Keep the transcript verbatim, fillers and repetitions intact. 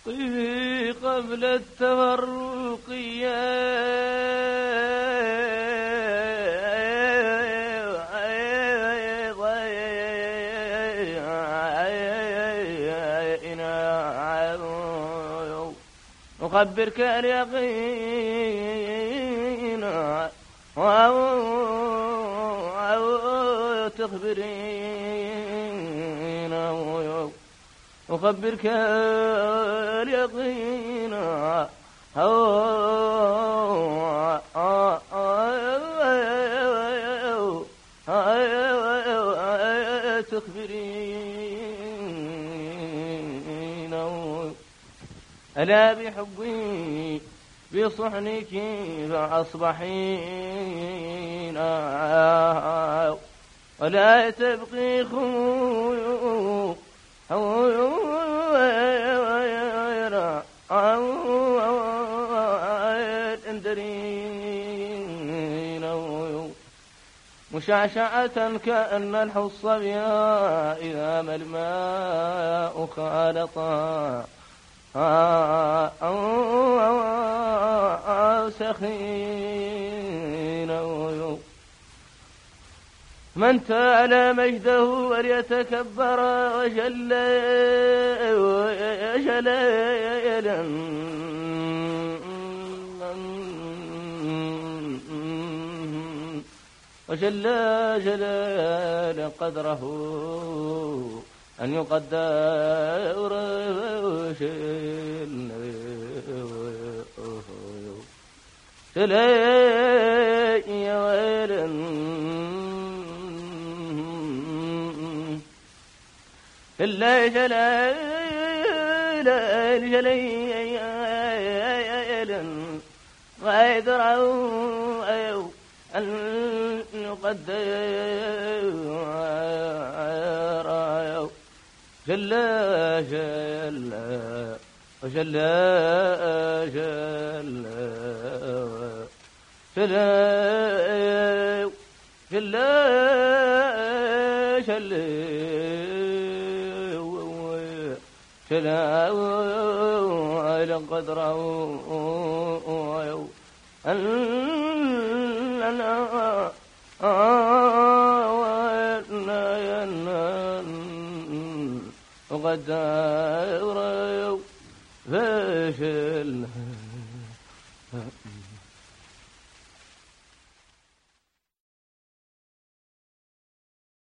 قبل التفرق أخبرك اليقين أو تخبرين أخبرك اليقين أو تخبرين ألا بحبي بصحنك فأصبحين ولا تبقي خيوط مشعشعة كأن الحص بها إذا ما الماء خالطا سخين من تعالى مجده وليتكبر وجل جلالا وجل جلال قدره أن يقدر جلي ويلا إلا جلال جليلا غيدره أن يقدر جل جل وجل جل جل جل جل جل قدره وقد فشل